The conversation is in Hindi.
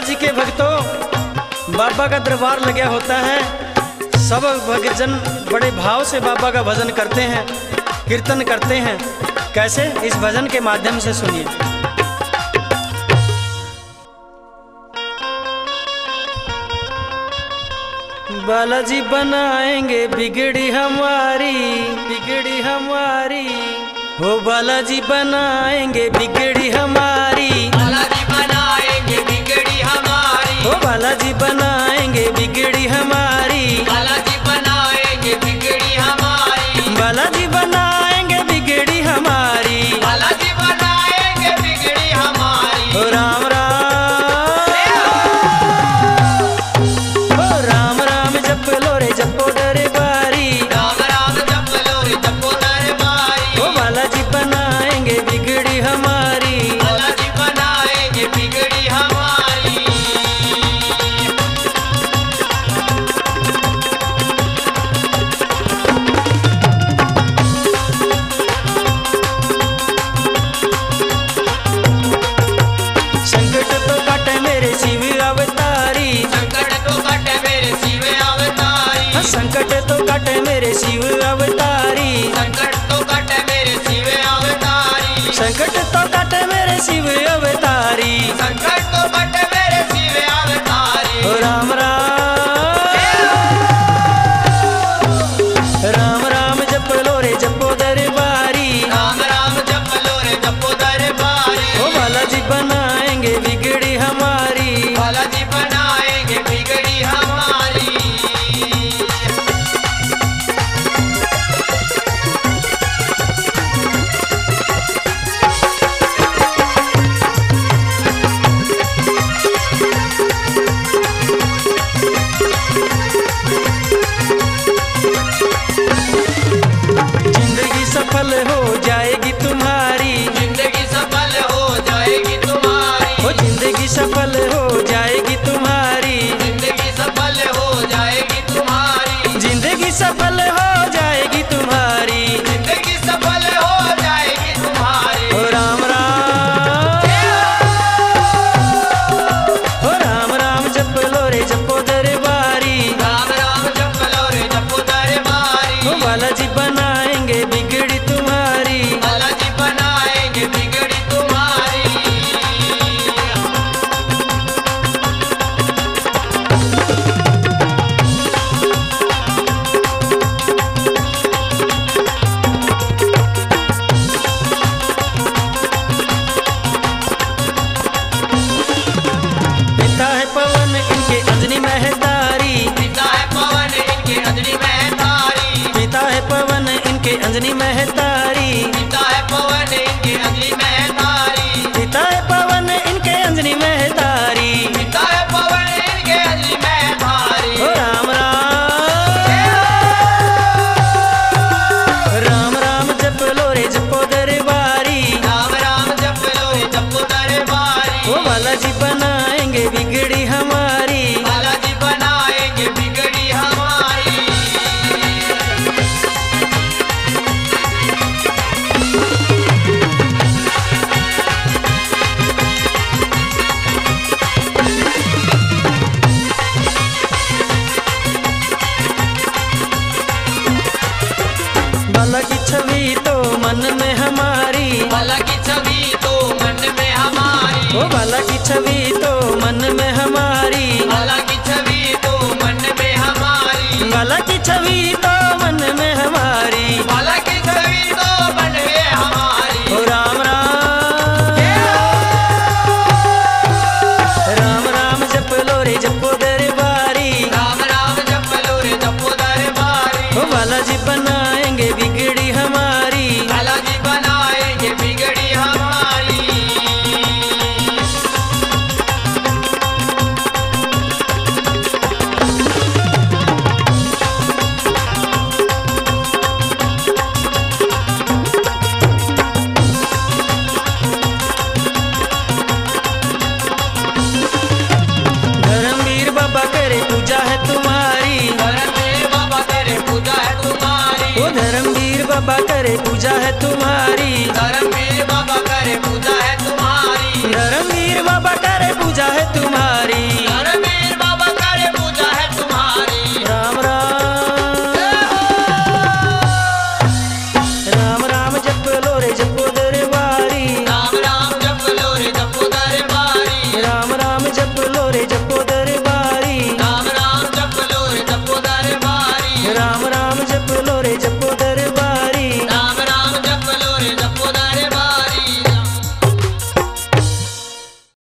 बालाजी के भक्तों, बाबा का दरबार लगा होता है। सब भक्तजन बड़े भाव से बाबा का भजन करते हैं, कीर्तन करते हैं। कैसे? इस भजन के माध्यम से सुनिए। बालाजी बनाएंगे बिगड़ी हमारी, बिगड़ी हमारी। हो बालाजी बनाएंगे बिगड़ी हमारी, बालाजी बनाएंगे बिगड़ी हमारी। हो बालाजी बनाएंगे बिगड़ी हमारी, बालाजी बनाएंगे बिगड़ी हमारी। बालाजी बनाएंगे बिगड़ी हमारी, बालाजी बनाएंगे बिगड़ी हमारी। हो राम राम, हो राम राम जप लो रे जपो दरबारी, राम राम जप लो रे जपो दरबारी। हो बालाजी बनाएंगे बिगड़ी हमारी। बालाजी बनाएंगे बिगड़ी हमारी। संकट तो काटे मेरे शिव अवतारी, संकट तो कटे मेरे शिव अवतारी। संकट तो काटे मेरे शिव अवतारी, संकट तो कटे मेरे शिव अवतारी। संकट तो काटे मेरे शिव अवतारी। संकट तो कटे मेरे शिव अवतारी। हो राम राम, राम राम जप लो रे जपो दरबारी, राम राम जप लो रे जपो दरबारी। हो बालाजी बनाएंगे बिगड़ी हमारी। बालाजी बनाएंगे बिगड़ी हमारी। जिंदगी सफल हो जाएगी तुम्हारी, जिंदगी सफल हो जाएगी तुम्हारी। हो जिंदगी सफल हो जाएगी तुम्हारी, जिंदगी सफल हो जाएगी तुम्हारी। जिंदगी सफल हो जाएगी तुम्हारी। जिंदगी सफल हो जाएगी तुम्हारी। हो राम राम, हो राम राम जप लो रे जपो दरबारी, राम राम जप लो रे जपो दरबारी। हो बालाजी बनाएंगे बिगड़ी तुम्हारी। बालाजी बनाएंगे बिगड़ी तुम्हारी। पिता है पवन इनके अंजनी महतारी, पिता है पवन इनके अंजनी महतारी। पिता है पवन इनके अंजनी महतारी, पिता है पवन इनके अंजनी महतारी। पिता है पवन इनके अंजनी महतारी। पिता है पवन इनके अंजनी महतारी। हो राम राम, राम राम जप लो रे जपो दरबारी, राम राम जप लो रे जपो दरबारी। हो बालाजी बनाएंगे बिगड़ी हमारी। बालाजी बनाएंगे बिगड़ी हमारी। बाला की छवि तो मन में हमारी, बाला की छवि तो मन में हमारी। हो बाला की छवि तो मन में हमारी, बाला की छवि तो मन में हमारी। बाला की छवि तो मन में हमारी। बाला की छवि तो मन में हमारी। हो राम राम, राम राम जप लो रे जपो दरबारी, राम राम जप लो रे जपो दरबारी। हो बालाजी बनाएंगे बिगड़ी हमारी। बालाजी बनाएंगे बिगड़ी हमारी। धर्मवीर बाबा करे पूजा है तुम्हारी, धर्मवीर बाबा तेरे पूजा है तुम्हारी। ओ धर्मवीर बाबा करे पूजा है तुम्हारी।